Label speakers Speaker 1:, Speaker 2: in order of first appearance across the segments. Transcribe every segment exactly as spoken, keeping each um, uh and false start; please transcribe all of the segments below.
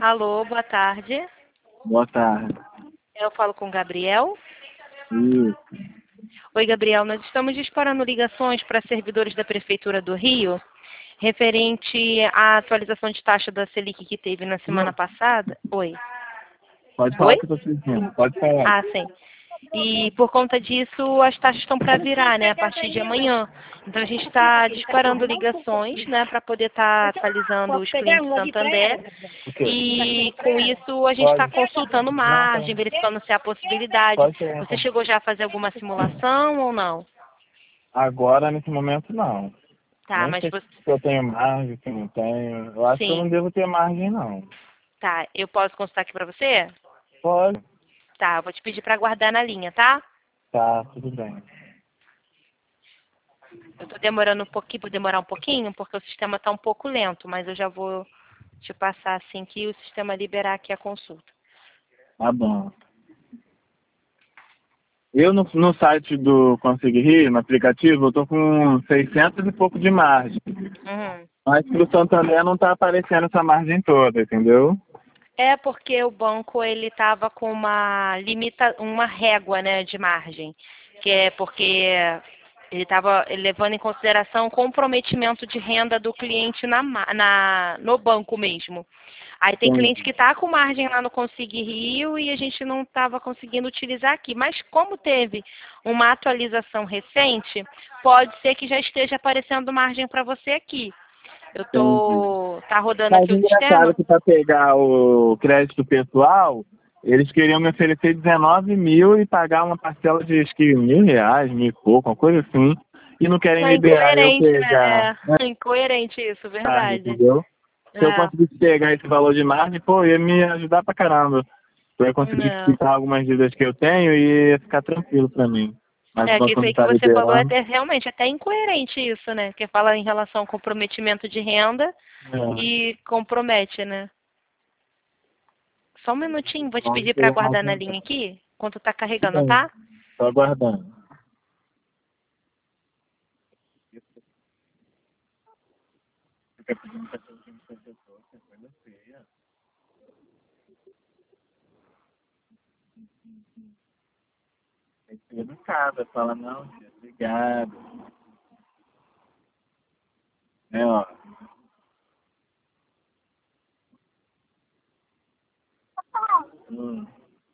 Speaker 1: Alô, boa tarde.
Speaker 2: Boa tarde.
Speaker 1: Eu falo com o Gabriel.
Speaker 2: Isso.
Speaker 1: Oi, Gabriel. Nós estamos disparando ligações para servidores da Prefeitura do Rio, referente à atualização de taxa da Selic que teve na semana
Speaker 2: Não,
Speaker 1: passada. Oi.
Speaker 2: pode falar
Speaker 1: Oi?
Speaker 2: que eu tô assistindo. Pode falar.
Speaker 1: Ah, sim. E por conta disso, as taxas estão para virar, né, a partir de amanhã. Então a gente está disparando ligações, né, para poder estar atualizando os clientes do Santander.
Speaker 2: O quê?
Speaker 1: E com isso a gente está
Speaker 2: Pode.
Speaker 1: consultando margem, verificando se há possibilidade.
Speaker 2: Pode ser.
Speaker 1: Você chegou já a fazer alguma simulação ou não?
Speaker 2: Agora, nesse momento, não.
Speaker 1: Tá,
Speaker 2: Nem
Speaker 1: mas
Speaker 2: sei
Speaker 1: você...
Speaker 2: se eu tenho margem, se não tenho. Eu acho que eu não
Speaker 1: Sim.
Speaker 2: devo ter margem, não.
Speaker 1: Tá, eu posso consultar aqui para você?
Speaker 2: Pode.
Speaker 1: Tá, eu vou te pedir para aguardar na linha, tá?
Speaker 2: Tá, tudo bem.
Speaker 1: Eu tô demorando um pouquinho, vou demorar um pouquinho, porque o sistema tá um pouco lento, mas eu já vou te passar assim que o sistema liberar aqui a consulta.
Speaker 2: Tá bom. Eu, no, no site do Consegui Rir, no aplicativo, eu tô com seiscentos e pouco de margem.
Speaker 1: Uhum.
Speaker 2: Mas pro Santander não tá aparecendo essa margem toda, entendeu?
Speaker 1: É porque o banco ele estava com uma limita, uma régua, né, de margem, que é porque ele estava levando em consideração o comprometimento de renda do cliente na, ma- na, no banco mesmo. Aí tem
Speaker 2: Sim.
Speaker 1: cliente que está com margem lá no Consegui Rio e a gente não estava conseguindo utilizar aqui. Mas como teve uma atualização recente, pode ser que já esteja aparecendo margem para você aqui. Eu
Speaker 2: Entendi.
Speaker 1: tô tá rodando
Speaker 2: Mas
Speaker 1: aqui
Speaker 2: o
Speaker 1: o
Speaker 2: engraçado é
Speaker 1: sistema.
Speaker 2: que para pegar o crédito pessoal, eles queriam me oferecer dezenove mil e pagar uma parcela de acho que mil reais, mil e pouco, uma coisa assim, e não querem
Speaker 1: É
Speaker 2: liberar eu
Speaker 1: incoerente,
Speaker 2: pegar,
Speaker 1: né?
Speaker 2: né,
Speaker 1: É incoerente isso,
Speaker 2: margem,
Speaker 1: verdade.
Speaker 2: entendeu? Se eu
Speaker 1: É,
Speaker 2: conseguisse pegar esse valor de margem, pô, ia me ajudar pra caramba. Eu ia conseguir
Speaker 1: é.
Speaker 2: quitar algumas dívidas que eu tenho e ia ficar tranquilo pra mim. Mas o
Speaker 1: É que
Speaker 2: banco
Speaker 1: isso
Speaker 2: não
Speaker 1: aí que
Speaker 2: tá
Speaker 1: você falou é
Speaker 2: liberando.
Speaker 1: até, realmente até incoerente isso, né? Que fala em relação ao comprometimento de renda
Speaker 2: É.
Speaker 1: e compromete, né? Só um minutinho, vou te
Speaker 2: Pode
Speaker 1: pedir para
Speaker 2: ser,
Speaker 1: aguardar
Speaker 2: pode
Speaker 1: na
Speaker 2: ser.
Speaker 1: linha aqui, enquanto tá
Speaker 2: Tudo
Speaker 1: carregando,
Speaker 2: bem.
Speaker 1: tá?
Speaker 2: Tô aguardando. Fica pedindo pra todo mundo que professor, que coisa feia. Tem que ser educada, fala, não, tia, obrigado. É, ó. Hum.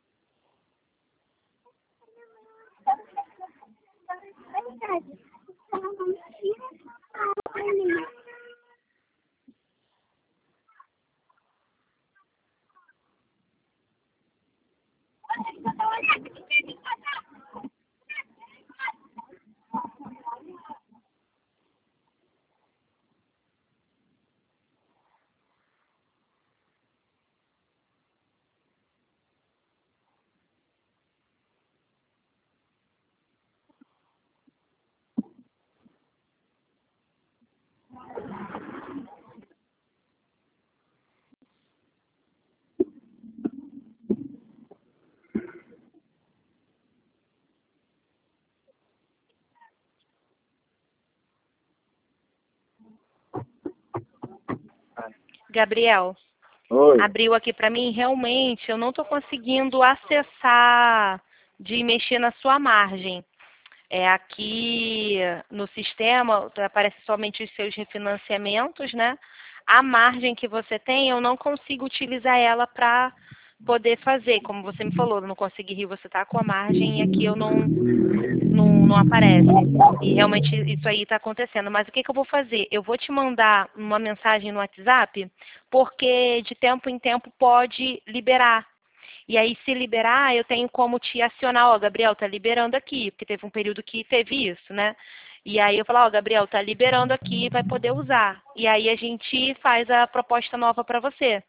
Speaker 1: Gabriel,
Speaker 2: Oi.
Speaker 1: abriu aqui para mim, realmente eu não estou conseguindo acessar de mexer na sua margem. É, aqui no sistema aparece somente os seus refinanciamentos, né? A margem que você tem, eu não consigo utilizar ela para poder fazer. Como você me falou, eu não consegui rir, você está com a margem e aqui eu não, não, não aparece. E realmente isso aí está acontecendo. Mas o que, que eu vou fazer? Eu vou te mandar uma mensagem no WhatsApp, porque de tempo em tempo pode liberar. E aí, se liberar, eu tenho como te acionar, ó, Gabriel, tá liberando aqui, porque teve um período que teve isso, né? E aí eu falo, ó, Gabriel, tá liberando aqui, vai poder usar. E aí a gente faz a proposta nova para você,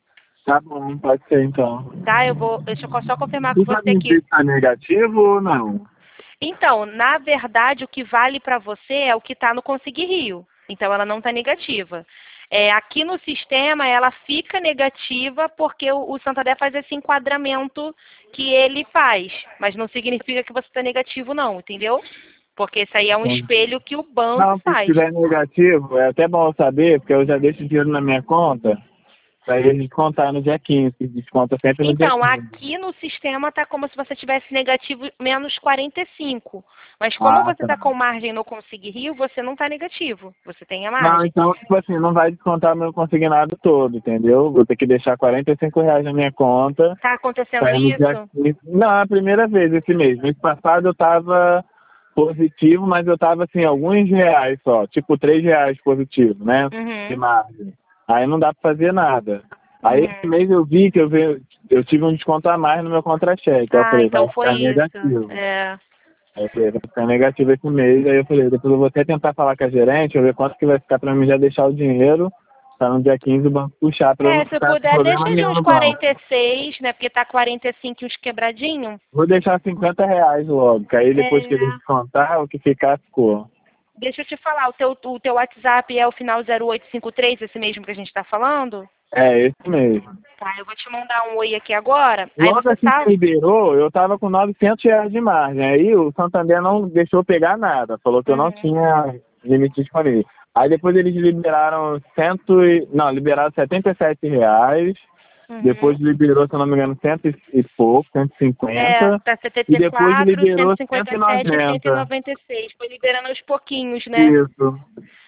Speaker 2: Tá bom, pode ser então.
Speaker 1: tá? Eu vou, deixa eu só confirmar com
Speaker 2: Você sabe
Speaker 1: você
Speaker 2: me
Speaker 1: aqui.
Speaker 2: dizer se tá negativo ou não?
Speaker 1: Então, na verdade, o que vale para você é o que está no Conseguir Rio. Então, ela não está negativa. É, aqui no sistema, ela fica negativa porque o, o Santander faz esse enquadramento que ele faz. Mas não significa que você está negativo, não, entendeu? Porque isso aí é um
Speaker 2: Entendi.
Speaker 1: espelho que o banco
Speaker 2: Não, se
Speaker 1: faz.
Speaker 2: estiver negativo, é até bom eu saber, porque eu já deixo dinheiro na minha conta. Pra eles descontar no dia quinze, desconta sempre no
Speaker 1: Então,
Speaker 2: dia quinze.
Speaker 1: aqui no sistema tá como se você tivesse negativo menos quarenta e cinco. Mas como
Speaker 2: Ah,
Speaker 1: você
Speaker 2: tá.
Speaker 1: tá com margem no Consig Rio, você não tá negativo. Você tem a
Speaker 2: Não,
Speaker 1: margem.
Speaker 2: então, tipo assim, não vai descontar meu consignado todo, entendeu? Vou ter que deixar quarenta e cinco reais na minha conta.
Speaker 1: Tá acontecendo
Speaker 2: Pra ir no dia
Speaker 1: isso?
Speaker 2: quinze. Não, é a primeira vez esse mês. Mês passado eu tava positivo, mas eu tava assim, alguns reais só. Tipo, três reais positivo, né? De
Speaker 1: Uhum.
Speaker 2: margem. Aí não dá pra fazer nada. Aí esse
Speaker 1: Uhum.
Speaker 2: mês eu vi que eu, vi, eu tive um desconto a mais no meu contra-cheque. Aí eu
Speaker 1: Ah,
Speaker 2: falei, vai
Speaker 1: então foi
Speaker 2: ficar
Speaker 1: isso.
Speaker 2: negativo.
Speaker 1: É.
Speaker 2: Aí eu falei, vai ficar negativo esse mês. Aí eu falei, depois eu vou até tentar falar com a gerente, eu ver quanto que vai ficar pra mim já deixar o dinheiro, pra no dia quinze o banco puxar, pra eu não
Speaker 1: É, se
Speaker 2: ficar com
Speaker 1: puder,
Speaker 2: problema
Speaker 1: deixa de
Speaker 2: nenhum
Speaker 1: uns
Speaker 2: no banco.
Speaker 1: quarenta e seis, né? Porque tá quarenta e cinco e uns quebradinho.
Speaker 2: Vou deixar cinquenta reais logo, que aí depois que eles
Speaker 1: É.
Speaker 2: descontar, o que ficar, ficou.
Speaker 1: Deixa eu te falar, o teu, o teu WhatsApp é o final zero oito cinco três, esse mesmo que a gente tá falando?
Speaker 2: É, esse mesmo.
Speaker 1: Tá, eu vou te mandar um oi aqui agora. Aí
Speaker 2: Logo
Speaker 1: você
Speaker 2: assim que
Speaker 1: salva.
Speaker 2: liberou, eu tava com novecentos reais de margem. Aí o Santander não deixou pegar nada, falou que eu não
Speaker 1: Uhum.
Speaker 2: tinha limite disponível. Aí depois eles liberaram cento e... não, liberaram setenta e sete reais. Depois
Speaker 1: Uhum.
Speaker 2: liberou, se eu não me engano, cento e pouco, cento e
Speaker 1: É,
Speaker 2: cinquenta.
Speaker 1: tá
Speaker 2: E depois
Speaker 1: setenta e quatro,
Speaker 2: liberou cento e
Speaker 1: cento e cinquenta e sete e cento e
Speaker 2: noventa.
Speaker 1: noventa e seis. Foi liberando aos pouquinhos, né?
Speaker 2: Isso.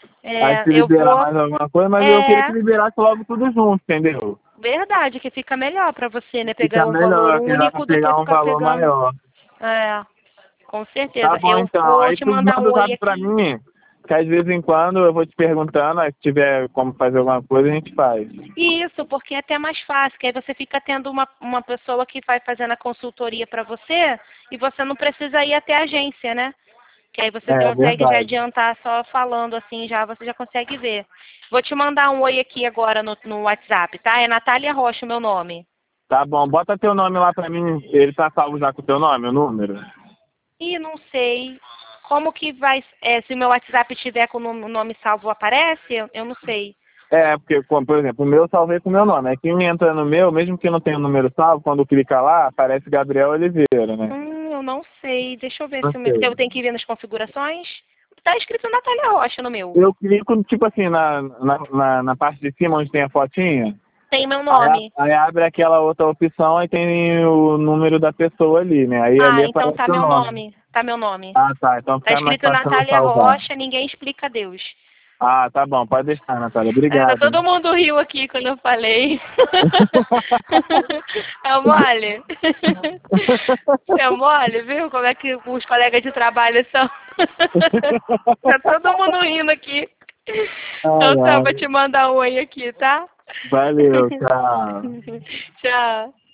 Speaker 2: Aí
Speaker 1: É,
Speaker 2: se
Speaker 1: eu
Speaker 2: liberar
Speaker 1: vou.
Speaker 2: mais alguma coisa, mas eu queria
Speaker 1: É
Speaker 2: que liberasse logo tudo junto, entendeu?
Speaker 1: verdade, que fica melhor pra você, né? Pegar
Speaker 2: Fica
Speaker 1: um valor
Speaker 2: melhor, que dá pra
Speaker 1: único do que
Speaker 2: pegar um
Speaker 1: ficar
Speaker 2: valor
Speaker 1: pegando.
Speaker 2: maior.
Speaker 1: É, com
Speaker 2: Tá
Speaker 1: certeza.
Speaker 2: bom,
Speaker 1: Eu
Speaker 2: então.
Speaker 1: vou
Speaker 2: Aí
Speaker 1: te
Speaker 2: tu
Speaker 1: mandar
Speaker 2: manda
Speaker 1: um
Speaker 2: o
Speaker 1: oi
Speaker 2: zap pra
Speaker 1: aqui.
Speaker 2: mim, que às vezes em quando eu vou te perguntando, aí se tiver como fazer alguma coisa, a gente faz.
Speaker 1: Isso, porque é até mais fácil, que aí você fica tendo uma, uma pessoa que vai fazendo a consultoria para você e você não precisa ir até a agência, né? Que aí você
Speaker 2: É,
Speaker 1: consegue já
Speaker 2: verdade.
Speaker 1: adiantar só falando assim, já você já consegue ver. Vou te mandar um oi aqui agora no, no WhatsApp, tá? É Natália Rocha o meu nome.
Speaker 2: Tá bom, bota teu nome lá pra mim. Ele tá salvo já com o teu nome, o número?
Speaker 1: E não sei como que vai, é, se o meu WhatsApp tiver com o nome o nome salvo aparece, eu, eu não sei.
Speaker 2: É, porque, como, por exemplo, o meu eu salvei com o meu nome. É quem entra no meu, mesmo que não tenha o número salvo, quando clica lá, aparece Gabriel Oliveira, né?
Speaker 1: Hum, eu não sei. Deixa eu ver
Speaker 2: Não
Speaker 1: se o meu, se
Speaker 2: sei.
Speaker 1: eu tenho que ver nas configurações. Tá escrito Natália Rocha no meu.
Speaker 2: Eu clico, tipo assim, na, na, na, na parte de cima onde tem a fotinha,
Speaker 1: Tem meu
Speaker 2: aí, a-
Speaker 1: nome.
Speaker 2: aí abre aquela outra opção, aí tem o número da pessoa ali, né? Aí ali
Speaker 1: Ah, então
Speaker 2: aparece
Speaker 1: tá
Speaker 2: o
Speaker 1: meu
Speaker 2: nome.
Speaker 1: nome. Tá meu nome.
Speaker 2: Ah, tá. Então
Speaker 1: Tá
Speaker 2: fica mais
Speaker 1: escrito
Speaker 2: fácil eu
Speaker 1: Natália
Speaker 2: salvar.
Speaker 1: Rocha, ninguém explica Deus.
Speaker 2: Ah, tá bom. Pode deixar, Natália.
Speaker 1: É, tá
Speaker 2: Obrigado.
Speaker 1: todo mundo riu aqui quando eu falei. É mole? É mole, viu? Como é que os colegas de trabalho são? Tá todo mundo rindo aqui.
Speaker 2: Ai,
Speaker 1: Então tá, vou
Speaker 2: ai.
Speaker 1: te mandar um oi aqui, tá?
Speaker 2: Valeu, tchau.
Speaker 1: Tchau.